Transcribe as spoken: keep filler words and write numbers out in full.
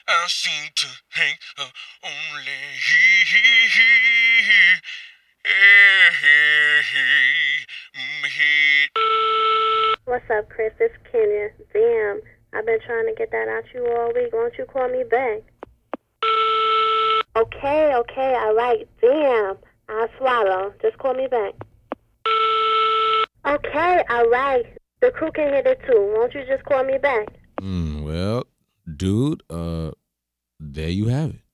I seem to hang uh, only here. Hey, hey, hey, mm, hey. What's up, Chris? It's Kenya. Damn, I've been trying to get that out you all week. Won't you call me back? Okay, okay, all right. Damn, I'll swallow. Just call me back. Okay, all right. The crew can hit it too. Won't you just call me back? Mm, well, dude, uh, there you have it.